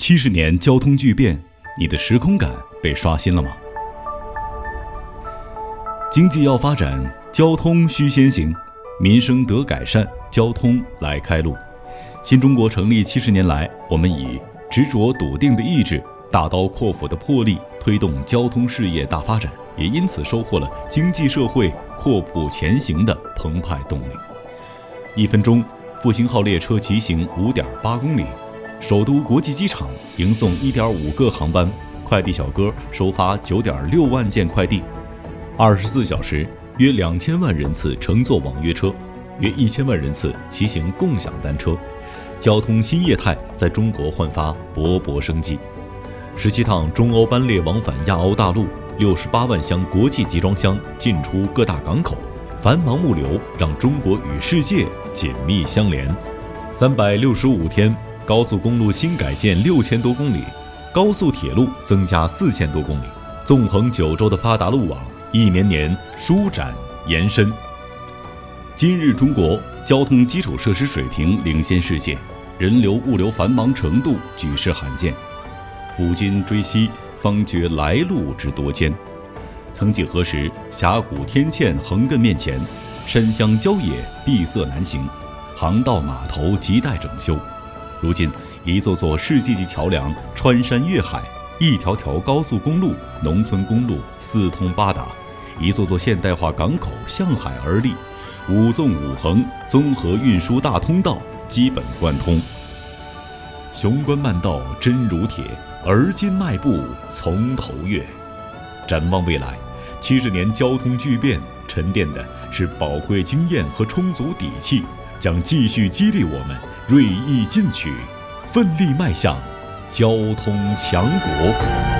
70年交通巨变，你的时空感被刷新了吗？经济要发展，交通需先行，民生得改善，交通来开路。新中国成立70年来，我们以执着笃定的意志、大刀阔斧的魄力推动交通事业大发展，也因此收获了经济社会阔步前行的澎湃动力。1分钟，复兴号列车骑行5.8公里，首都国际机场迎送1.5个航班，快递小哥收发9.6万件快递。24小时，约2000万人次乘坐网约车，约1000万人次骑行共享单车，交通新业态在中国焕发勃勃生机。17趟中欧班列往返亚欧大陆，68万箱国际集装箱进出各大港口，繁忙物流让中国与世界紧密相连。365天，高速公路新改建6000多公里，高速铁路增加4000多公里，纵横9州的发达路网一年年舒展延伸。今日中国交通基础设施水平领先世界，人流物流繁忙程度举世罕见。抚今追昔，方觉来路之多艰。曾几何时，峡谷天堑横亘面前，山乡郊野闭塞难行，航道码头亟待整修。如今，一座座世界级桥梁穿山越海，一条条高速公路、农村公路四通八达，一座座现代化港口向海而立，5纵5横综合运输大通道基本贯通。雄关漫道真如铁，而今迈步从头越。展望未来，70年交通巨变沉淀的是宝贵经验和充足底气，将继续激励我们锐意进取，奋力迈向交通强国。